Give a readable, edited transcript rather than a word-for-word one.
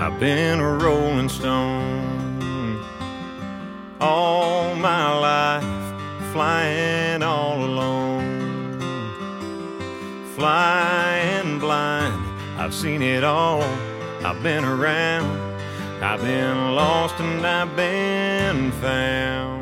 I've been a rolling stone all my life, flying all alone, flying blind. I've seen it all, I've been around, I've been lost and I've been found.